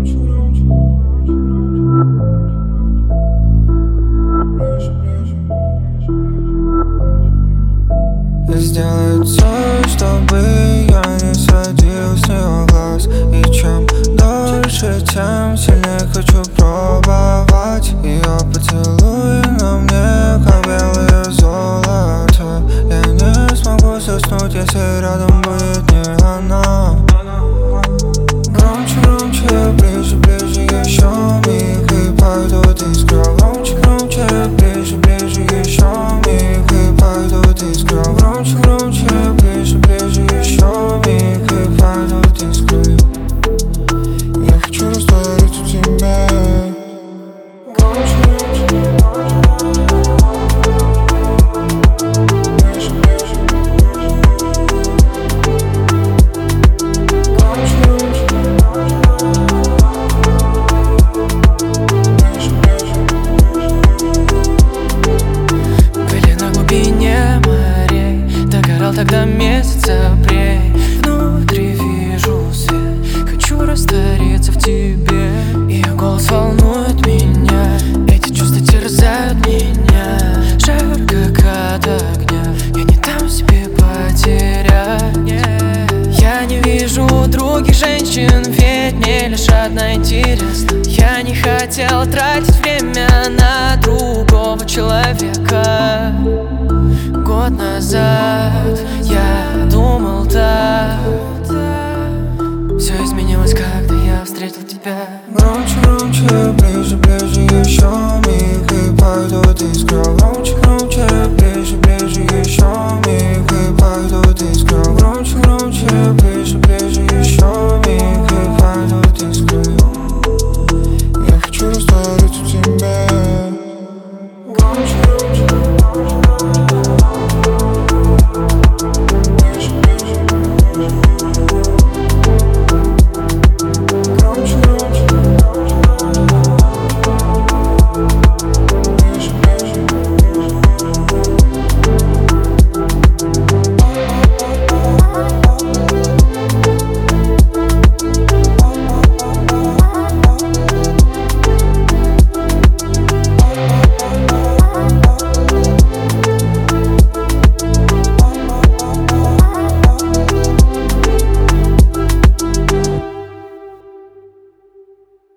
Я сделаю все, чтобы я не сводил с нее глаз. И чем дольше, тем сильнее хочу пробовать ее поцелуи на мне, как белое золото. Я не смогу заснуть, если рядом будет не она. Громче, громче, ближе, ближе, еще миг и пойдут искры. Громче, громче, ближе, ближе, еще миг и пойдут искры. Громче, громче, ближе, ближе, еще миг и пойдут искры. Я хочу раствориться в тебе. Громче, громче. Тогда месяц апрель, внутри вижу свет. Хочу раствориться в тебе. Ее голос волнует меня, эти чувства терзают меня. Жар как от огня, я не дам себе потерять. Я не вижу других женщин, ведь мне лишь одна интересна. Я не хотел тратить время на другого человека. Год назад я думал так. Все изменилось, когда я встретил тебя.